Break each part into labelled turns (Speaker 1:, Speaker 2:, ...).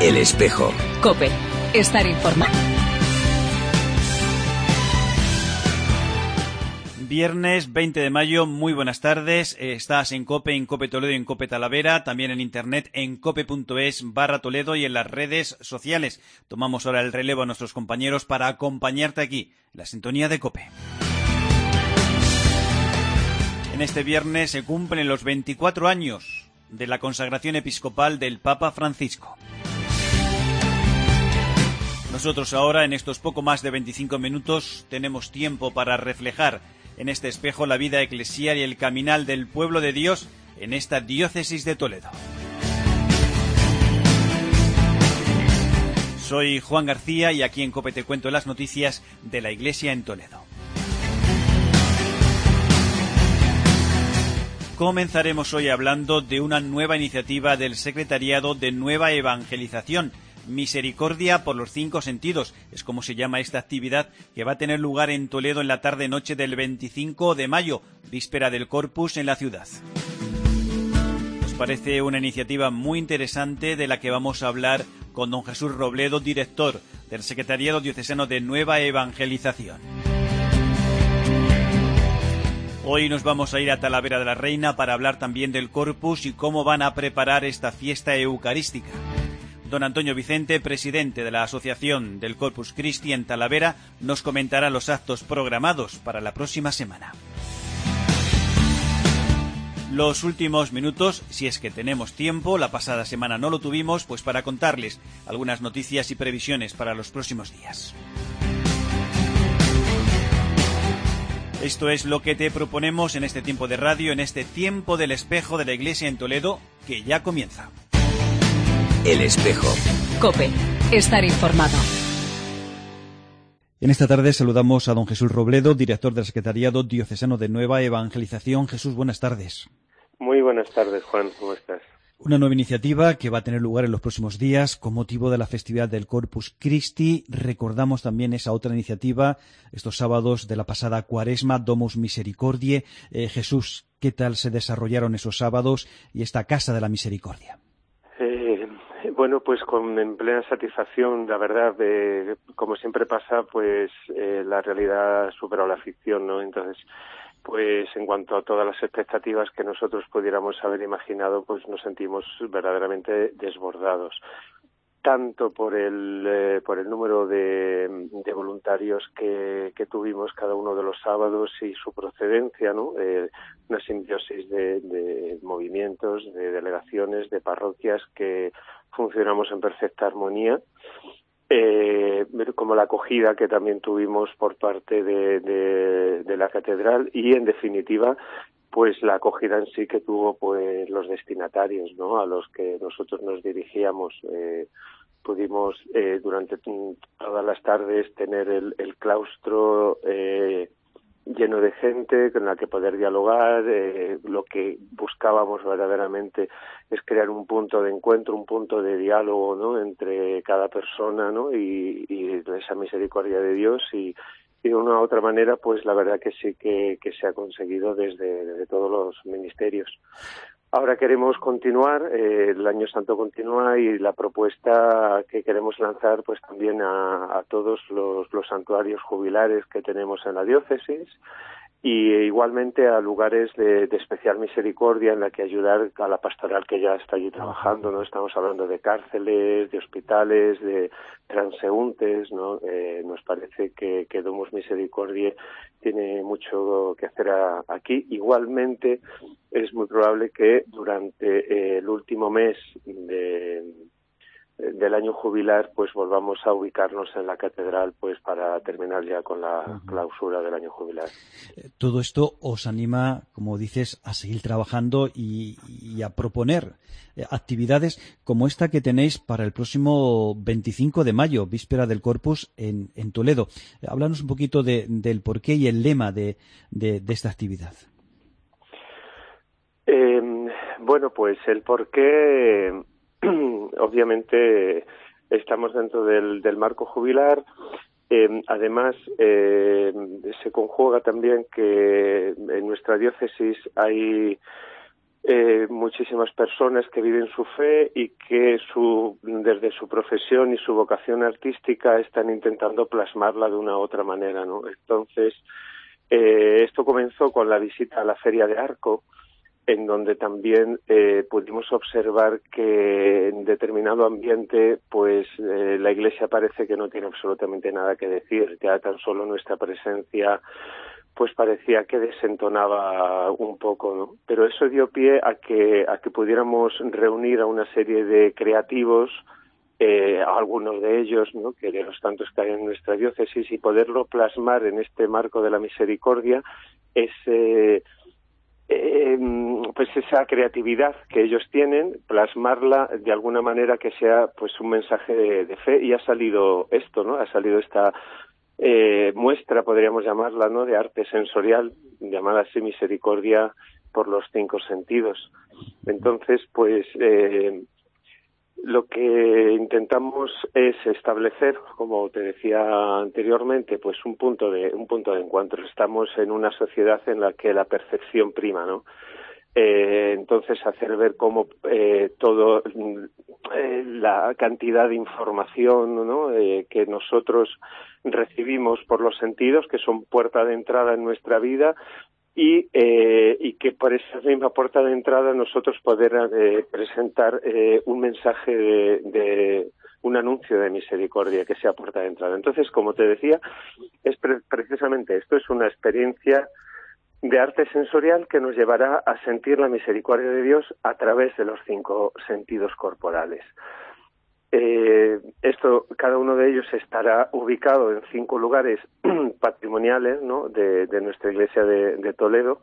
Speaker 1: El Espejo.
Speaker 2: COPE. Estar informado.
Speaker 3: Viernes 20 de mayo, muy buenas tardes. Estás en COPE Toledo y en COPE Talavera, también en internet en cope.es/Toledo y en las redes sociales. Tomamos ahora el relevo a nuestros compañeros para acompañarte aquí, en la sintonía de COPE. En este viernes se cumplen los 24 años de la consagración episcopal del Papa Francisco. Nosotros ahora, en estos poco más de 25 minutos, tenemos tiempo para reflejar en este espejo la vida eclesial y el caminar del pueblo de Dios en esta diócesis de Toledo. Soy Juan García y aquí en COPE te cuento las noticias de la Iglesia en Toledo. Comenzaremos hoy hablando de una nueva iniciativa del Secretariado de Nueva Evangelización. Misericordia por los 5 sentidos, es como se llama esta actividad que va a tener lugar en Toledo en la tarde-noche del 25 de mayo, víspera del Corpus en la ciudad. Nos parece una iniciativa muy interesante de la que vamos a hablar con don Jesús Robledo, director del Secretariado Diocesano de Nueva Evangelización. Hoy nos vamos a ir a Talavera de la Reina para hablar también del Corpus y cómo van a preparar esta fiesta eucarística. Don Antonio Vicente, presidente de la Asociación del Corpus Christi en Talavera, nos comentará los actos programados para la próxima semana. Los últimos minutos, si es que tenemos tiempo, la pasada semana no lo tuvimos, pues para contarles algunas noticias y previsiones para los próximos días. Esto es lo que te proponemos en este tiempo de radio, en este tiempo del espejo de la Iglesia en Toledo, que ya comienza.
Speaker 1: El Espejo.
Speaker 2: COPE. Estar informado.
Speaker 3: En esta tarde saludamos a don Jesús Robledo, director del Secretariado Diocesano de Nueva Evangelización. Jesús, buenas tardes.
Speaker 4: Muy buenas tardes, Juan. ¿Cómo estás?
Speaker 3: Una nueva iniciativa que va a tener lugar en los próximos días con motivo de la festividad del Corpus Christi. Recordamos también esa otra iniciativa, estos sábados de la pasada Cuaresma, Domus Misericordiae. Jesús, ¿qué tal se desarrollaron esos sábados y esta Casa de la Misericordia?
Speaker 4: Bueno, pues en plena satisfacción, la verdad, como siempre pasa, pues la realidad superó la ficción, ¿no? Entonces, pues en cuanto a todas las expectativas que nosotros pudiéramos haber imaginado, pues nos sentimos verdaderamente desbordados. Tanto por el número de voluntarios que tuvimos cada uno de los sábados y su procedencia, ¿no? Una simbiosis de movimientos, de delegaciones, de parroquias que funcionamos en perfecta armonía, como la acogida que también tuvimos por parte de la catedral y, en definitiva, pues la acogida en sí que tuvo pues los destinatarios, ¿no? A los que nosotros nos dirigíamos. Pudimos durante todas las tardes tener el claustro lleno de gente con la que poder dialogar. Lo que buscábamos verdaderamente es crear un punto de encuentro, un punto de diálogo, ¿no? Entre cada persona, ¿no? Y esa misericordia de Dios y de una u otra manera, pues la verdad que sí que se ha conseguido desde todos los ministerios. Ahora queremos continuar, el Año Santo continúa y la propuesta que queremos lanzar pues también a todos los santuarios jubilares que tenemos en la diócesis y igualmente a lugares de especial misericordia en la que ayudar a la pastoral que ya está allí trabajando, ¿no? Estamos hablando de cárceles, de hospitales, de transeúntes, ¿no? Nos parece que Domus Misericordiae tiene mucho que hacer aquí. Igualmente es muy probable que durante el último mes del año jubilar pues volvamos a ubicarnos en la catedral pues para terminar ya con la clausura del año jubilar.
Speaker 3: Todo esto os anima, como dices, a seguir trabajando y a proponer actividades como esta que tenéis para el próximo 25 de mayo, víspera del Corpus en Toledo. Háblanos un poquito del porqué y el lema de esta actividad.
Speaker 4: Bueno, pues el porqué, obviamente estamos dentro del marco jubilar. Además, se conjuga también que en nuestra diócesis hay muchísimas personas que viven su fe y que desde su profesión y su vocación artística están intentando plasmarla de una u otra manera, ¿no? Entonces, esto comenzó con la visita a la Feria de Arco, en donde también pudimos observar que en determinado ambiente pues la Iglesia parece que no tiene absolutamente nada que decir. Ya tan solo nuestra presencia pues parecía que desentonaba un poco, ¿no? Pero eso dio pie a que pudiéramos reunir a una serie de creativos, algunos de ellos, ¿no?, que de los tantos que hay en nuestra diócesis, y poderlo plasmar en este marco de la misericordia, pues esa creatividad que ellos tienen, plasmarla de alguna manera que sea pues un mensaje de fe, y ha salido esto, ¿no? Ha salido esta muestra, podríamos llamarla, ¿no?, de arte sensorial, llamada así Misericordia por los 5 sentidos. Entonces, pues lo que intentamos es establecer, como te decía anteriormente, pues un punto de encuentro. Estamos en una sociedad en la que la perfección prima, ¿no? Entonces hacer ver cómo todo la cantidad de información, ¿no?, que nosotros recibimos por los sentidos, que son puerta de entrada en nuestra vida, y que por esa misma puerta de entrada nosotros poder presentar un mensaje de un anuncio de misericordia que sea puerta de entrada. Entonces, como te decía, es precisamente esto, es una experiencia de arte sensorial que nos llevará a sentir la misericordia de Dios a través de los 5 sentidos corporales. Cada uno de ellos estará ubicado en 5 lugares patrimoniales, ¿no?, de nuestra iglesia de Toledo,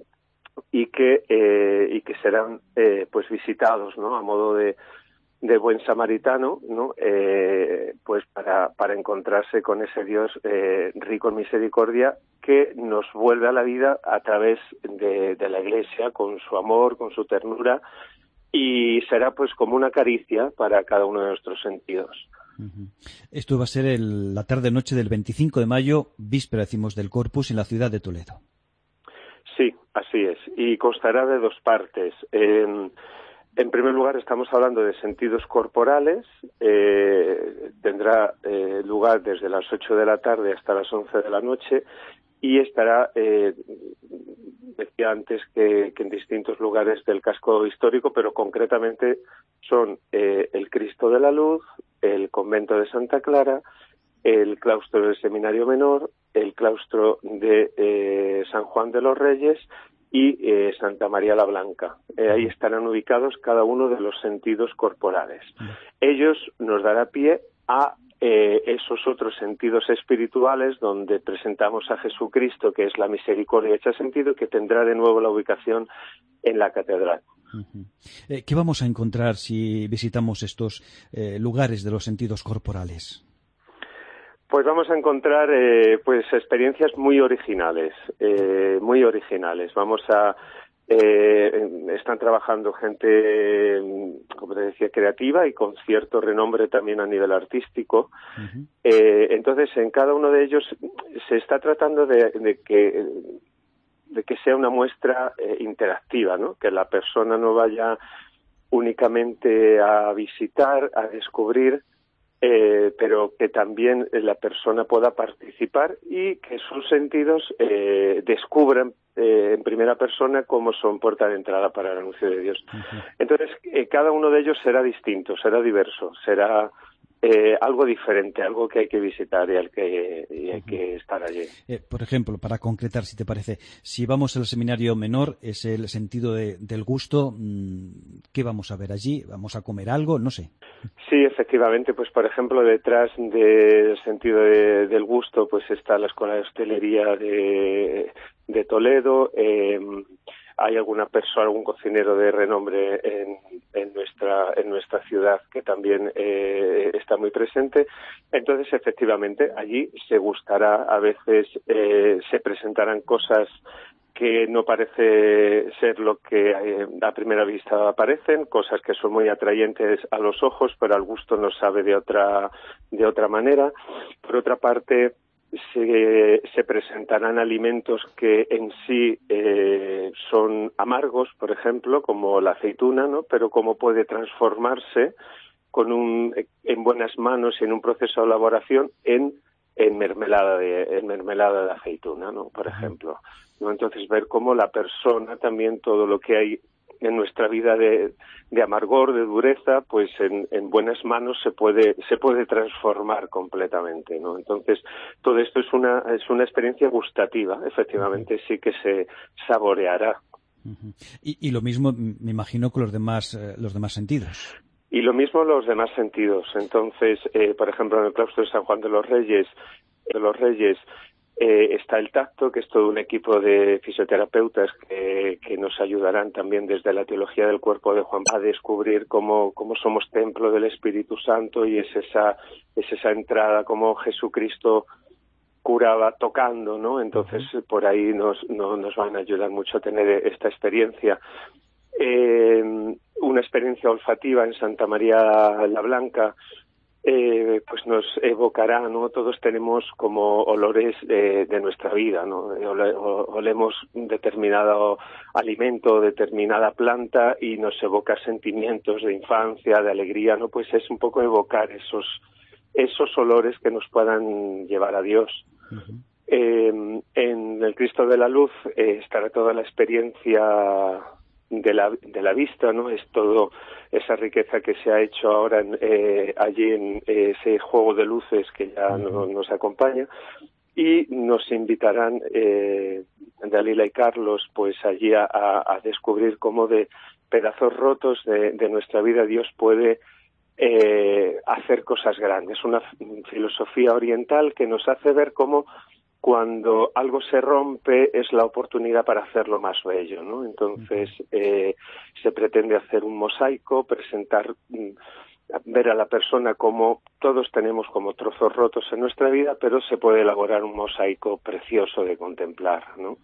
Speaker 4: y que serán pues visitados, ¿no?, a modo de buen samaritano, ¿no?, pues para encontrarse con ese Dios rico en misericordia, que nos vuelve a la vida a través de la iglesia, con su amor, con su ternura, y será pues como una caricia para cada uno de nuestros sentidos.
Speaker 5: Esto va a ser la tarde-noche del 25 de mayo, víspera, decimos, del Corpus, en la ciudad de Toledo.
Speaker 4: Sí, así es, y constará de 2 partes. En primer lugar, estamos hablando de sentidos corporales. Tendrá lugar desde las 8 de la tarde hasta las 11 de la noche, y estará, decía antes, que en distintos lugares del casco histórico, pero concretamente son el Cristo de la Luz, el convento de Santa Clara, el claustro del Seminario Menor, el claustro de San Juan de los Reyes y Santa María la Blanca. Ahí estarán ubicados cada uno de los sentidos corporales. Ellos nos dará pie a esos otros sentidos espirituales, donde presentamos a Jesucristo, que es la misericordia hecha sentido, que tendrá de nuevo la ubicación en la catedral.
Speaker 5: ¿Qué vamos a encontrar si visitamos estos lugares de los sentidos corporales?
Speaker 4: Pues vamos a encontrar pues experiencias muy originales, Vamos a están trabajando gente, como te decía, creativa y con cierto renombre también a nivel artístico. Entonces, en cada uno de ellos se está tratando de que sea una muestra interactiva, ¿no? Que la persona no vaya únicamente a visitar, a descubrir, pero que también la persona pueda participar y que sus sentidos descubran en primera persona cómo son puerta de entrada para el anuncio de Dios. Entonces, cada uno de ellos será distinto, será diverso, será algo diferente, algo que hay que visitar y hay que estar allí.
Speaker 5: Por ejemplo, para concretar, si te parece, si vamos al seminario menor, es el sentido del gusto. ¿Qué vamos a ver allí? ¿Vamos a comer algo? No sé.
Speaker 4: Sí, efectivamente, pues por ejemplo, detrás del sentido del gusto, pues está la Escuela de Hostelería de Toledo. Hay alguna persona, algún cocinero de renombre en nuestra ciudad que también está muy presente. Entonces, efectivamente, allí se gustará, a veces se presentarán cosas que no parece ser lo que a primera vista aparecen, cosas que son muy atrayentes a los ojos, pero al gusto no sabe de otra manera. Por otra parte, se presentarán alimentos que en sí son amargos, por ejemplo, como la aceituna, ¿no? Pero cómo puede transformarse en buenas manos y en un proceso de elaboración en mermelada de aceituna, ¿no? Por ejemplo, ¿no? Entonces ver cómo la persona también, todo lo que hay en nuestra vida de amargor, de dureza, pues en buenas manos se puede transformar completamente, ¿no? Entonces todo esto es una experiencia gustativa, efectivamente. Sí que se saboreará.
Speaker 5: Y lo mismo me imagino con los demás sentidos.
Speaker 4: Y lo mismo los demás sentidos. Entonces, por ejemplo, en el claustro de San Juan de los Reyes está el tacto, que es todo un equipo de fisioterapeutas que nos ayudarán también desde la teología del cuerpo de Juan a descubrir cómo somos templo del Espíritu Santo, y es esa entrada, como Jesucristo curaba tocando, ¿no? Entonces por ahí nos van a ayudar mucho a tener esta experiencia. Una experiencia olfativa en Santa María la Blanca, pues nos evocará, ¿no? Todos tenemos como olores de nuestra vida, ¿no? Olemos determinado alimento, determinada planta, y nos evoca sentimientos de infancia, de alegría, ¿no? Pues es un poco evocar esos olores que nos puedan llevar a Dios. En el Cristo de la Luz estará toda la experiencia de la vista, ¿no? Es todo esa riqueza que se ha hecho ahora allí en ese juego de luces que ya nos acompaña, y nos invitarán Dalila y Carlos pues allí a descubrir cómo de pedazos rotos de nuestra vida Dios puede hacer cosas grandes. Una filosofía oriental que nos hace ver cómo cuando algo se rompe es la oportunidad para hacerlo más bello, ¿no? Entonces se pretende hacer un mosaico, presentar, ver a la persona como todos tenemos como trozos rotos en nuestra vida, pero se puede elaborar un mosaico precioso de contemplar, ¿no?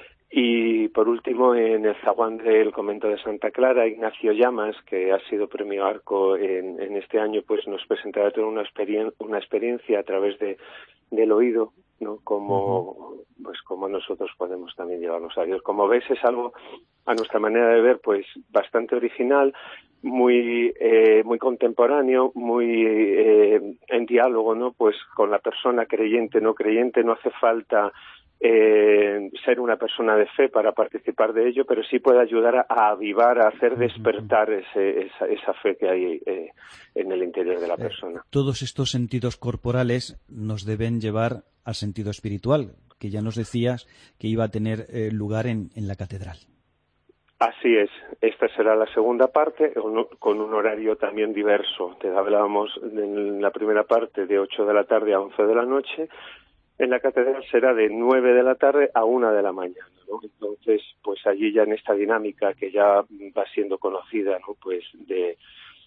Speaker 4: Y por último, en el zaguán del convento de Santa Clara, Ignacio Llamas, que ha sido premio Arco en este año, pues nos presentará toda una experiencia a través del oído, ¿no? Como nosotros podemos también llevarnos a Dios. Como ves, es algo, a nuestra manera de ver, pues bastante original, muy contemporáneo, muy en diálogo, ¿no? Pues con la persona creyente, no creyente. No hace falta ser una persona de fe para participar de ello, pero sí puede ayudar a avivar, a hacer despertar esa fe que hay en el interior de la persona.
Speaker 5: Todos estos sentidos corporales nos deben llevar al sentido espiritual, que ya nos decías que iba a tener lugar en la catedral.
Speaker 4: Así es. Esta será la segunda parte, con un horario también diverso. Te hablábamos en la primera parte de 8 de la tarde a 11 de la noche. En la catedral será de 9 de la tarde a 1 de la mañana, ¿no? Entonces, pues allí ya en esta dinámica que ya va siendo conocida, ¿no? Pues de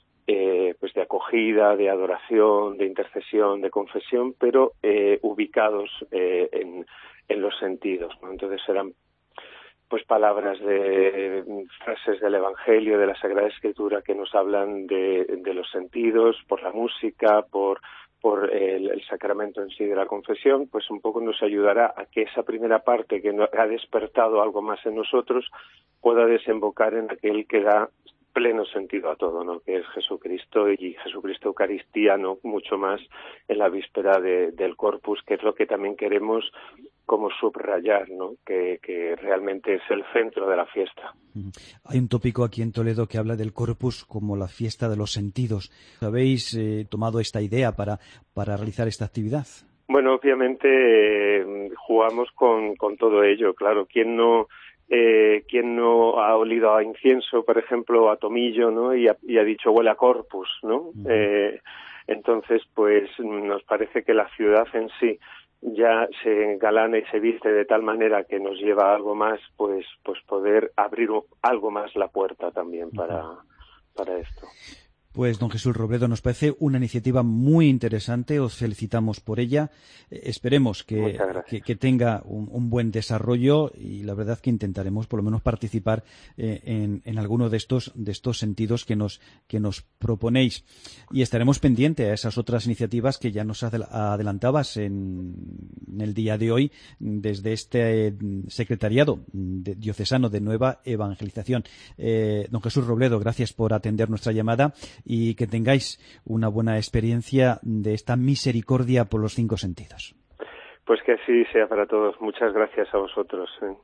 Speaker 4: acogida, de adoración, de intercesión, de confesión, pero ubicados en los sentidos, ¿no? Entonces serán pues palabras frases del Evangelio, de la Sagrada Escritura, que nos hablan de los sentidos, por la música, por el sacramento en sí de la confesión. Pues un poco nos ayudará a que esa primera parte que ha despertado algo más en nosotros pueda desembocar en aquel que da pleno sentido a todo, ¿no? Que es Jesucristo, y Jesucristo Eucaristía, ¿no? Mucho más en la víspera del Corpus, que es lo que también queremos como subrayar, ¿no? Que realmente es el centro de la fiesta.
Speaker 5: Hay un tópico aquí en Toledo que habla del Corpus como la fiesta de los sentidos. ¿Habéis tomado esta idea para realizar esta actividad?
Speaker 4: Bueno, obviamente jugamos con todo ello, claro. ¿Quién no ha olido a incienso, por ejemplo, o a tomillo, ¿no? Y ha dicho huele a Corpus, ¿no? Entonces, pues nos parece que la ciudad en sí ya se engalana y se viste de tal manera que nos lleva a algo más, pues poder abrir algo más la puerta también para esto.
Speaker 5: Pues, don Jesús Robledo, nos parece una iniciativa muy interesante. Os felicitamos por ella. Esperemos que tenga un buen desarrollo y la verdad que intentaremos por lo menos participar en alguno de estos sentidos que nos proponéis. Y estaremos pendientes a esas otras iniciativas que ya nos adelantabas en el día de hoy desde este secretariado diocesano de Nueva Evangelización. Don Jesús Robledo, gracias por atender nuestra llamada y que tengáis una buena experiencia de esta misericordia por los 5 sentidos.
Speaker 4: Pues que así sea para todos. Muchas gracias a vosotros.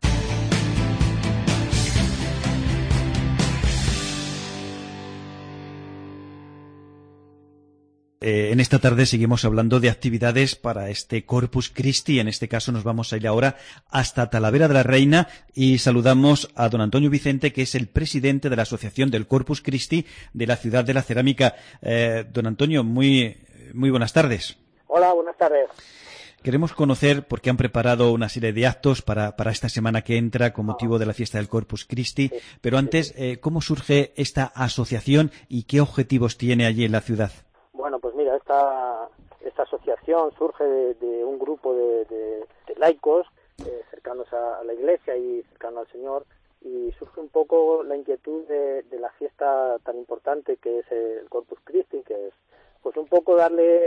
Speaker 5: En esta tarde seguimos hablando de actividades para este Corpus Christi. En este caso nos vamos a ir ahora hasta Talavera de la Reina y saludamos a don Antonio Vicente, que es el presidente de la Asociación del Corpus Christi de la Ciudad de la Cerámica. Don Antonio, muy buenas tardes.
Speaker 6: Hola, buenas tardes.
Speaker 5: Queremos conocer por qué han preparado una serie de actos para esta semana que entra con motivo de la fiesta del Corpus Christi. Pero antes, ¿cómo surge esta asociación y qué objetivos tiene allí en la ciudad?
Speaker 6: Bueno, pues mira, esta asociación surge de un grupo de laicos cercanos a la Iglesia y cercanos al Señor, y surge un poco la inquietud de la fiesta tan importante que es el Corpus Christi, que es pues un poco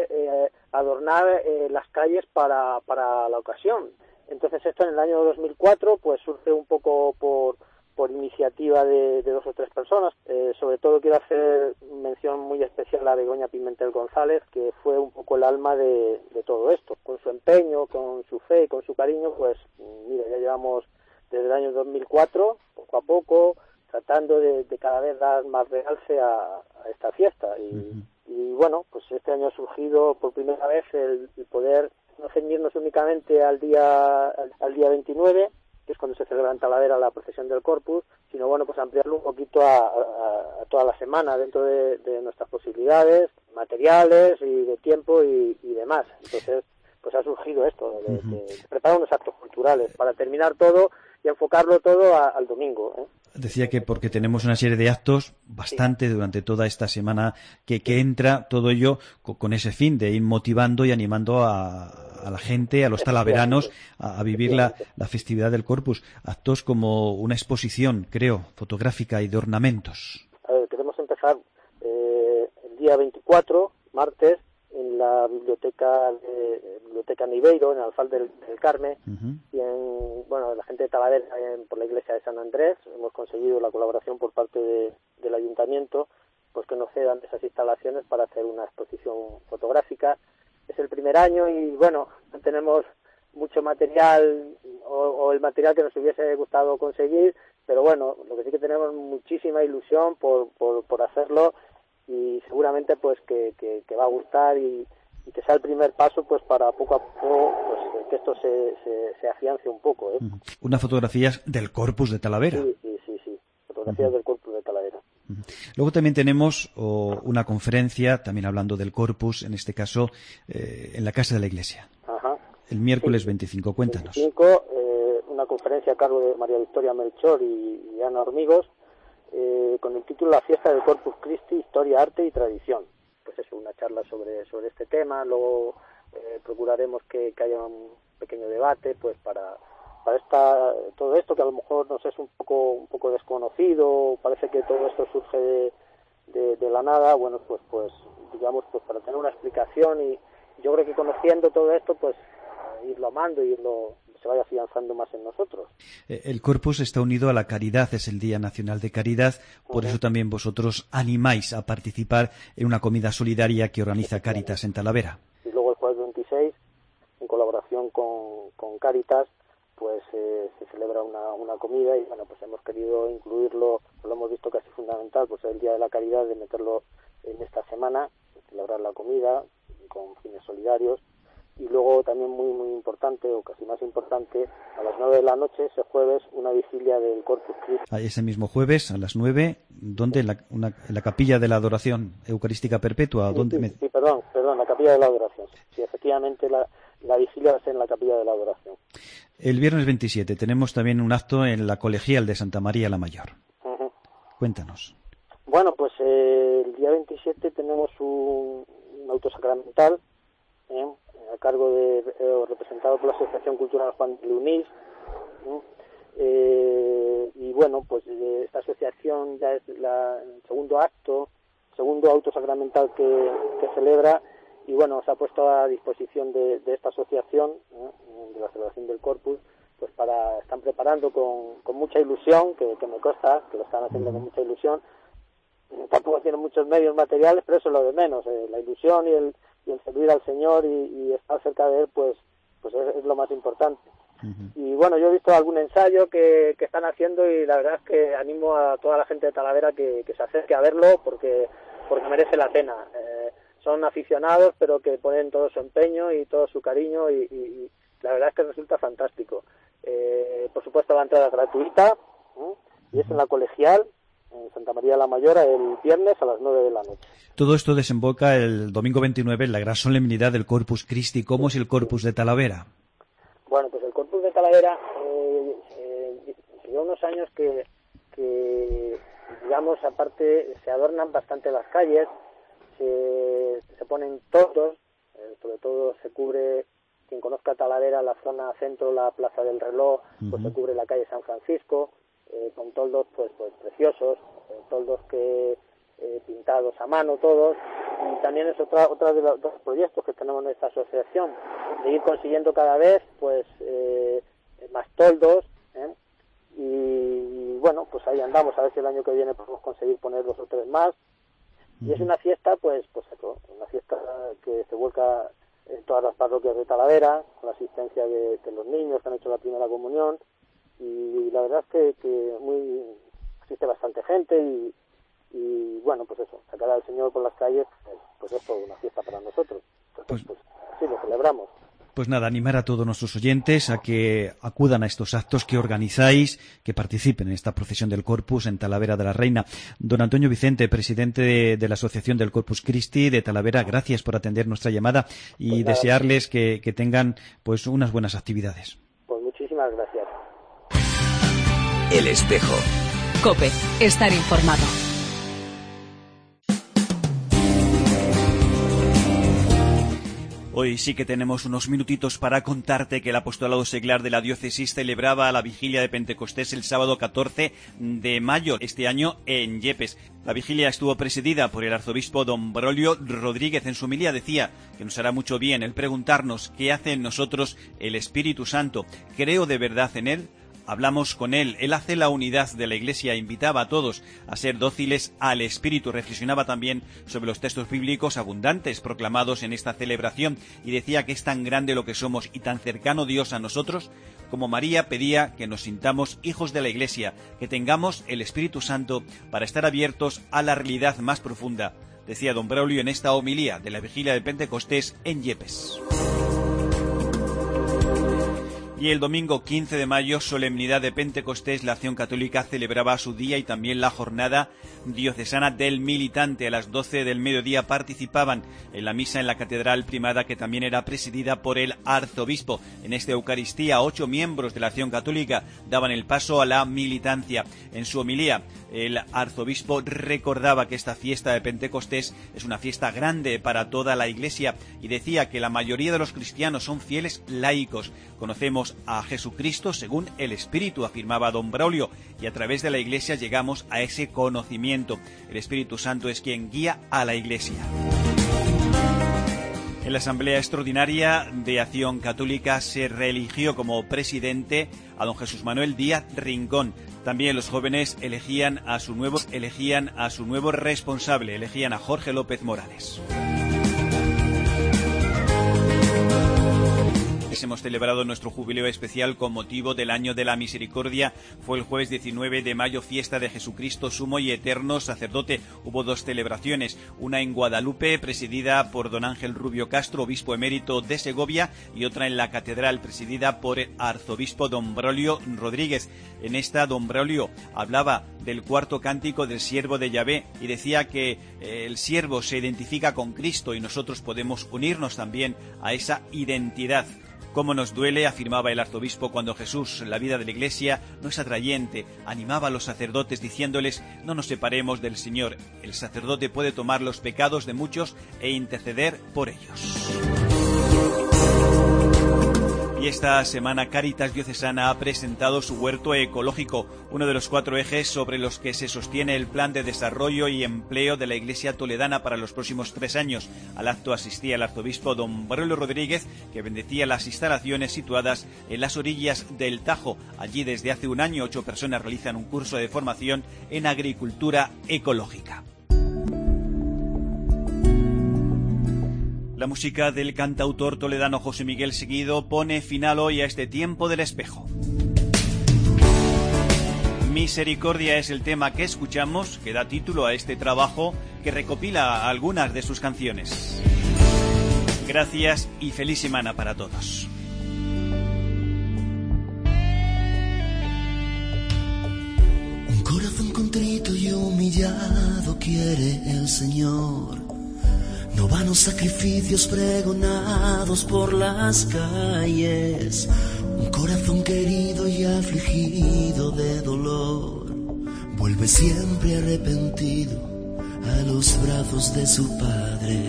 Speaker 6: adornar las calles para la ocasión. Entonces esto en el año 2004 pues surge un poco por iniciativa de 2 o 3 personas. Sobre todo quiero hacer mención muy especial a Begoña Pimentel González, que fue un poco el alma de todo esto. Con su empeño, con su fe y con su cariño, pues mira, ya llevamos desde el año 2004, poco a poco, tratando de cada vez dar más realce a esta fiesta. Y bueno, pues este año ha surgido por primera vez el poder no ceñirnos únicamente al día 29, que es cuando se celebra en Talavera la procesión del Corpus, sino bueno, pues ampliarlo un poquito a toda la semana dentro de nuestras posibilidades materiales y de tiempo y demás. Entonces, pues ha surgido esto, de preparar unos actos culturales para terminar todo y enfocarlo todo al domingo, ¿eh?
Speaker 5: Decía que porque tenemos una serie de actos bastante durante toda esta semana que entra todo ello con ese fin de ir motivando y animando a la gente, a los talaveranos, a vivir la festividad del Corpus. Actos como una exposición, creo, fotográfica y de ornamentos.
Speaker 6: A ver, queremos empezar el día 24, martes, en la biblioteca Niveiro, en Alfal del Carmen, y la gente de Talavera por la iglesia de San Andrés. Hemos conseguido la colaboración por parte del ayuntamiento, pues que nos cedan esas instalaciones para hacer una exposición fotográfica. Es el primer año y bueno, no tenemos mucho material o el material que nos hubiese gustado conseguir, pero bueno, lo que sí que tenemos muchísima ilusión por hacerlo, y seguramente pues que va a gustar y que sea el primer paso pues para poco a poco pues que esto se afiance un poco, ¿eh?
Speaker 5: Unas fotografías del Corpus de Talavera.
Speaker 6: Sí, fotografías del Corpus de Talavera.
Speaker 5: Luego también tenemos una conferencia, también hablando del Corpus, en este caso en la Casa de la Iglesia.
Speaker 6: Ajá.
Speaker 5: El miércoles 25, cuéntanos.
Speaker 6: 25, una conferencia a cargo de María Victoria Melchor y Ana Hormigos, con el título La fiesta del Corpus Christi, historia, arte y tradición. Pues es una charla sobre este tema. Luego procuraremos que haya un pequeño debate pues para todo esto que a lo mejor nos es un poco desconocido. Parece que todo esto surge de la nada. Bueno, pues digamos, pues para tener una explicación, y yo creo que conociendo todo esto pues irlo amando y se vaya afianzando más en nosotros.
Speaker 5: El Corpus está unido a la caridad, es el Día Nacional de Caridad, por eso también vosotros animáis a participar en una comida solidaria que organiza Cáritas en Talavera.
Speaker 6: Y luego el jueves 26, en colaboración con Cáritas, pues se celebra una comida, y bueno, pues hemos querido incluirlo, lo hemos visto casi fundamental, pues el Día de la Caridad, de meterlo en esta semana, celebrar la comida con fines solidarios. Y luego también muy importante, o casi más importante, a las 9 de la noche, ese jueves, una vigilia del Corpus Christi.
Speaker 5: Ese mismo jueves, a las 9, ¿dónde? En la Capilla de la Adoración Eucarística Perpetua.
Speaker 6: Sí, perdón, la Capilla de la Adoración. Sí, efectivamente, la vigilia va a ser en la Capilla de la Adoración.
Speaker 5: El viernes 27 tenemos también un acto en la Colegial de Santa María la Mayor. Cuéntanos.
Speaker 6: Bueno, pues el día 27 17 tenemos un auto sacramental a cargo representado por la Asociación Cultural Juan de Leonís, y bueno, pues esta asociación ya es el segundo auto sacramental que celebra, y bueno, se ha puesto a disposición de esta asociación, de la celebración del Corpus, pues están preparando con mucha ilusión, que me consta que lo están haciendo con mucha ilusión. Tampoco tienen muchos medios materiales, pero eso es lo de menos, la ilusión y el servir al Señor y estar cerca de Él, pues es lo más importante. Y bueno, yo he visto algún ensayo que están haciendo, y la verdad es que animo a toda la gente de Talavera que se acerque a verlo, porque merece la pena. Son aficionados, pero que ponen todo su empeño y todo su cariño, y la verdad es que resulta fantástico. Por supuesto, la entrada es gratuita, y es en la Colegial, en Santa María la Mayor, el viernes a las 9 de la noche.
Speaker 5: Todo esto desemboca el domingo 29 en la gran solemnidad del Corpus Christi. ¿Cómo es el Corpus de Talavera?
Speaker 6: Bueno, pues el Corpus de Talavera lleva unos años que, digamos, aparte se adornan bastante las calles, se ponen toldos, sobre todo se cubre, quien conozca Talavera, la zona centro, la Plaza del Reloj, pues se cubre la calle San Francisco, con toldos pues preciosos, toldos que pintados a mano todos, y también es otra de los proyectos que tenemos en esta asociación, de ir consiguiendo cada vez pues más toldos, y bueno, pues ahí andamos, a ver si el año que viene podemos conseguir poner 2 o 3 más. Y es una fiesta, pues eso, una fiesta que se vuelca en todas las parroquias de Talavera, con la asistencia de los niños que han hecho la primera comunión, y la verdad es que existe bastante gente, y bueno, pues eso, sacar al Señor por las calles, pues es toda una fiesta para nosotros. Entonces, pues sí, lo celebramos.
Speaker 5: Pues nada, animar a todos nuestros oyentes a que acudan a estos actos que organizáis, que participen en esta procesión del Corpus en Talavera de la Reina. Don Antonio Vicente, presidente de la Asociación del Corpus Christi de Talavera, gracias por atender nuestra llamada y pues desearles que tengan pues unas buenas actividades.
Speaker 6: Pues muchísimas gracias.
Speaker 1: El Espejo.
Speaker 2: COPE, estar informado.
Speaker 3: Hoy sí que tenemos unos minutitos para contarte que el Apostolado Seglar de la Diócesis celebraba la Vigilia de Pentecostés el sábado 14 de mayo este año en Yepes. La vigilia estuvo presidida por el arzobispo don Braulio Rodríguez. En su homilía decía que nos hará mucho bien el preguntarnos qué hace en nosotros el Espíritu Santo. ¿Creo de verdad en él? Hablamos con él, él hace la unidad de la Iglesia, invitaba a todos a ser dóciles al Espíritu, reflexionaba también sobre los textos bíblicos abundantes proclamados en esta celebración y decía que es tan grande lo que somos y tan cercano Dios a nosotros, como María pedía que nos sintamos hijos de la Iglesia, que tengamos el Espíritu Santo para estar abiertos a la realidad más profunda, decía don Braulio en esta homilía de la Vigilia de Pentecostés en Yepes. Y el domingo 15 de mayo, solemnidad de Pentecostés, la Acción Católica celebraba su día y también la jornada diocesana del militante. A las 12 del mediodía participaban en la misa en la Catedral Primada, que también era presidida por el arzobispo. En esta Eucaristía, 8 miembros de la Acción Católica daban el paso a la militancia. En su homilía, el arzobispo recordaba que esta fiesta de Pentecostés es una fiesta grande para toda la Iglesia y decía que la mayoría de los cristianos son fieles laicos. Conocemos a Jesucristo según el Espíritu, afirmaba don Braulio, y a través de la Iglesia llegamos a ese conocimiento. El Espíritu Santo es quien guía a la Iglesia. En la Asamblea Extraordinaria de Acción Católica se reeligió como presidente a don Jesús Manuel Díaz Rincón. También los jóvenes elegían a su nuevo responsable, elegían a Jorge López Morales. Hemos celebrado nuestro jubileo especial con motivo del Año de la Misericordia. Fue el jueves 19 de mayo, fiesta de Jesucristo Sumo y Eterno Sacerdote. Hubo 2 celebraciones, una en Guadalupe, presidida por don Ángel Rubio Castro, obispo emérito de Segovia, y otra en la Catedral, presidida por el arzobispo don Braulio Rodríguez. En esta, don Braulio hablaba del 4º cántico del siervo de Yahvé y decía que el siervo se identifica con Cristo y nosotros podemos unirnos también a esa identidad. Cómo nos duele, afirmaba el arzobispo, cuando Jesús, la vida de la Iglesia, no es atrayente. Animaba a los sacerdotes diciéndoles: no nos separemos del Señor. El sacerdote puede tomar los pecados de muchos e interceder por ellos. Y esta semana Cáritas Diocesana ha presentado su huerto ecológico, uno de los 4 ejes sobre los que se sostiene el plan de desarrollo y empleo de la Iglesia toledana para los próximos 3 años. Al acto asistía el arzobispo don Braulio Rodríguez, que bendecía las instalaciones situadas en las orillas del Tajo. Allí desde hace un año 8 personas realizan un curso de formación en agricultura ecológica. La música del cantautor toledano José Miguel Seguido pone final hoy a este tiempo del espejo. Misericordia es el tema que escuchamos, que da título a este trabajo que recopila algunas de sus canciones. Gracias y feliz semana para todos.
Speaker 7: Un corazón contrito y humillado quiere el Señor. No vanos sacrificios pregonados por las calles. Un corazón querido y afligido de dolor vuelve siempre arrepentido a los brazos de su Padre.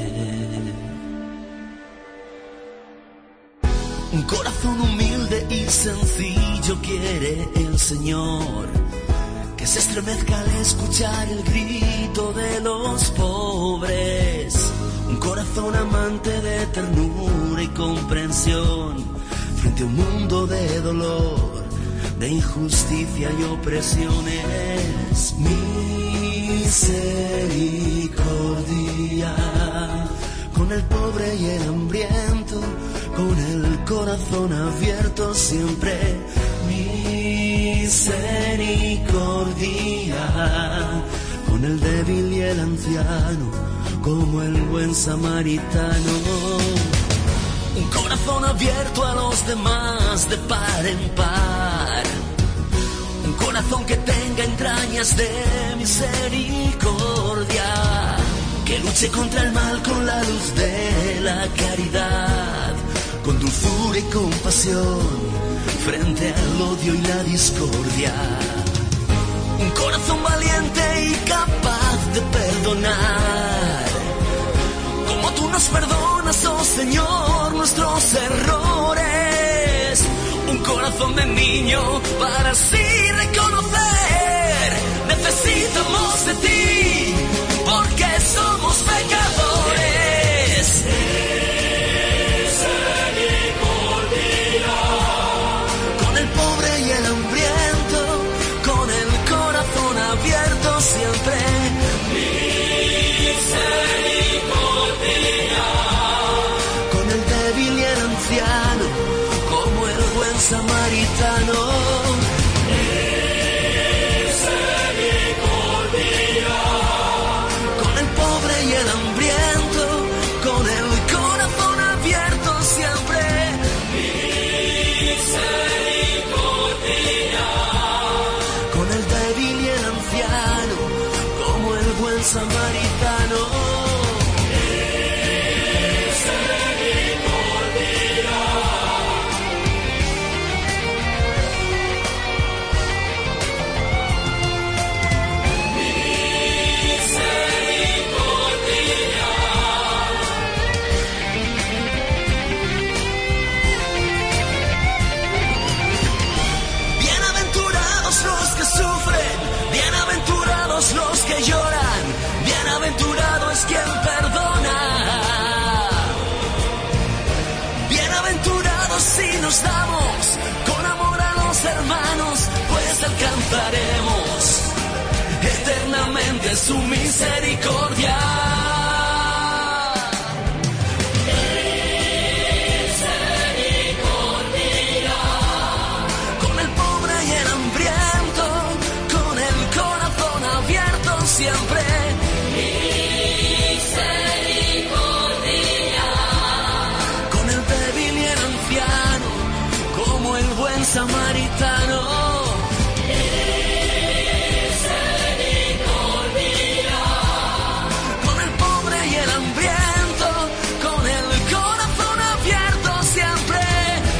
Speaker 7: Un corazón humilde y sencillo quiere el Señor, que se estremezca al escuchar el grito de los pobres. Un corazón amante de ternura y comprensión frente a un mundo de dolor, de injusticia y opresiones. Misericordia con el pobre y el hambriento, con el corazón abierto siempre. Misericordia con el débil y el anciano, como el buen samaritano. Un corazón abierto a los demás de par en par. Un corazón que tenga entrañas de misericordia, que luche contra el mal con la luz de la caridad, con dulzura y compasión frente al odio y la discordia. Un corazón valiente y capaz de perdonar, como tú nos perdonas, oh Señor, nuestros errores. Un corazón de niño para así reconocer: necesitamos de ti, porque somos pecadores. Misericordia con el pobre y el hambriento, con el corazón abierto siempre. Misericordia con el débil y el anciano, como el buen samaritano. Misericordia con el pobre y el hambriento, con el corazón abierto siempre. Misericordia con el débil y el anciano, como el buen samaritano. Los que lloran, bienaventurado es quien perdona. Bienaventurados si nos damos con amor a los hermanos, pues alcanzaremos eternamente su misericordia. Siempre misericordia con el débil y el anciano, como el buen samaritano. Misericordia con el pobre y el hambriento, con el corazón abierto siempre.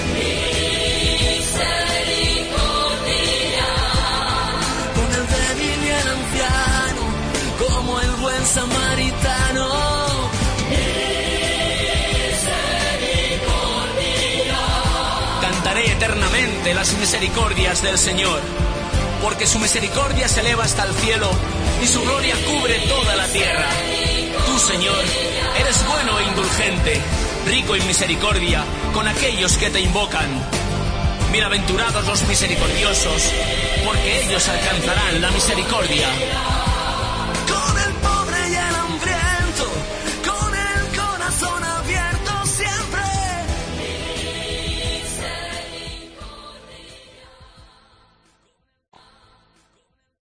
Speaker 8: expectante las misericordias del Señor, porque su misericordia se eleva hasta el cielo y su gloria cubre toda la tierra. Tú, Señor, eres bueno e indulgente, rico en misericordia con aquellos que te invocan. Bienaventurados los misericordiosos, porque ellos alcanzarán la misericordia.